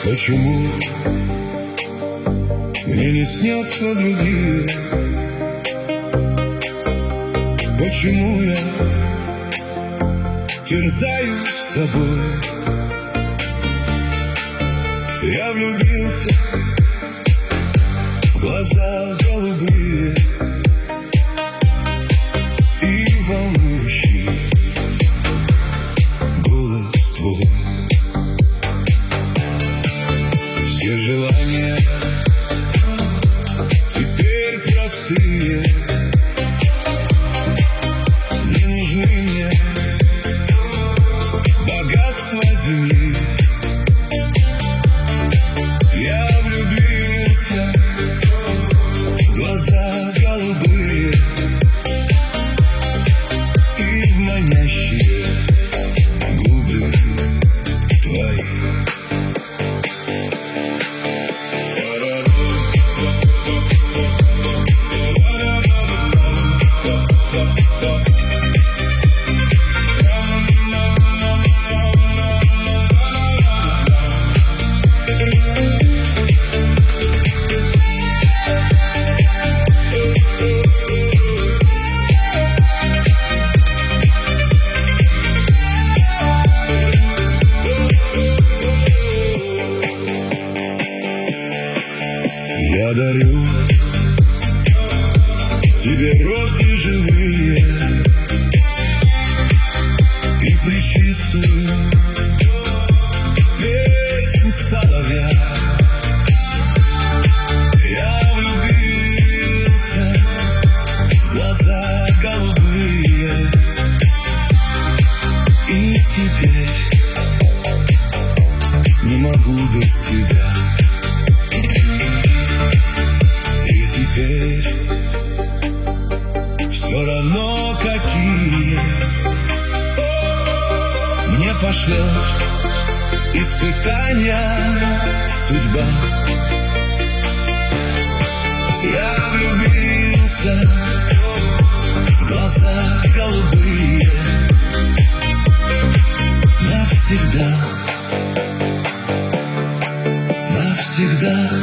Почему мне не снятся другие? Почему я терзаюсь с тобой? Я влюбился в глаза голубые и волнующий голос твой. Все желания теперь простые, не нужны мне богатства земли. Я влюбился в глаза голубые и в манящие губы твои. Я дарю тебе розы живые и пречистую песнь соловья. Я влюбился в глаза голубые, и теперь не могу без тебя. Теперь все равно, какие мне пошлет испытания судьба. Я влюбился в глаза голубые навсегда, навсегда.